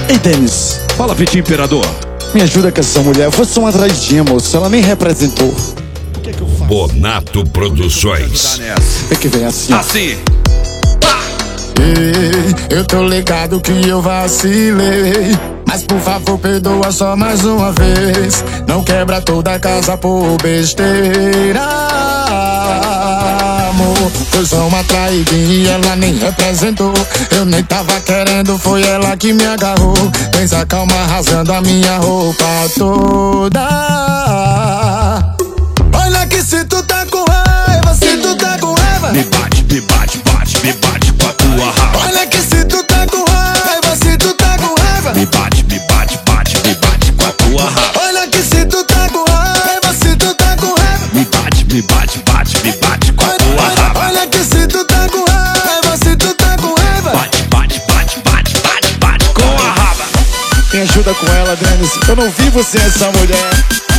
Ei, Denis. Fala, Vitinho Imperador. Me ajuda com essa mulher. Foi só uma atraidinha, moço. Ela nem representou. O que é que eu faço? Bonato Produções. É que vem assim, ó. Assim. Ei, eu tô ligado que eu vacilei, mas por favor perdoa só mais uma vez. Não quebra toda a casa por besteira, amor. Foi só uma traidinha e ela nem representou. Eu nem tava querendo, foi ela que me agarrou. Vem se acalma rasgando a minha roupa toda. Olha que se tu tá com raiva, se tu tá com raiva, Me bate, me bate, bate, me bate com a tua raba. olha que se tu tá com raiva, se tu tá com raiva, Me bate, me bate, bate, me bate com a tua raba. olha que se tu tá com raiva, se tu tá com raiva, Me bate, me bate, bate, me bate com a tua raba. olha que se tu tá com raiva, se tu tá com raiva. Bate, bate, bate, bate, bate, bate com a raba. Me ajuda com ela, Denis. Eu não vivo sem essa mulher.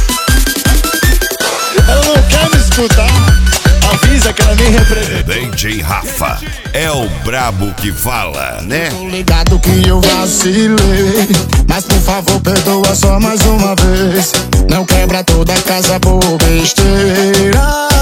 Ela não quer me escutar. Avisa que ela nem representa. DJ Rafa é o brabo que fala, né? Tô ligado que eu vacilei, mas por favor perdoa só mais uma vez. Não quebra toda a casa por besteira,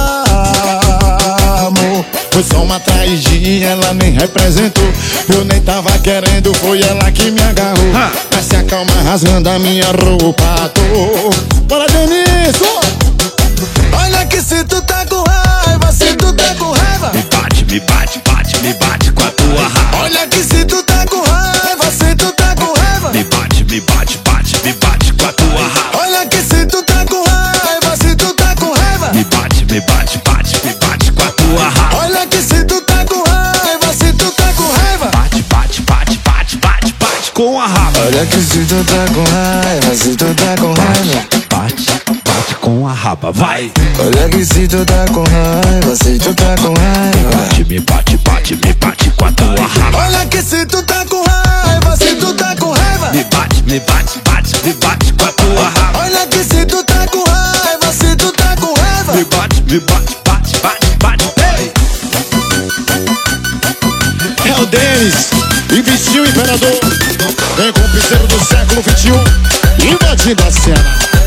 amor. Foi só uma traidinha, ela nem representou. Eu nem tava querendo, foi ela que me agarrou. Mas se acalma rasgando a minha roupa toda. Bora, Denis! Olha que se tu tá com raiva, se tu tá com raiva, Me bate, me bate, bate, me bate com a tua raba. olha que se tu tá com raiva, se tu tá com raiva, Me bate, me bate, bate, me bate com a tua raba. olha que se tu tá com raiva, se tu tá com raiva, Me bate, me bate, bate, me bate com a tua raba. olha que se tu tá com raiva, se tu tá com raiva, Bate, bate, bate, bate, bate, bate com a raba. olha que se tu tá com raiva, se tu tá com raiva, Bate, bate com a raba, vai. olha que se tu tá com raiva, se tu tá com raiva, Bate, me bate, bate, me bate com a tua raba. olha que se tu tá com raiva, se tu tá com raiva, Me bate, me bate, bate, me bate com a tua raba. olha que se tu tá com raiva, se tu tá com raiva, Me bate, me bate, bate, bate, bate. Ei! É o Denis. E Vitinho Imperador. Vem com o piseiro do século XXI. Invadindo a cena.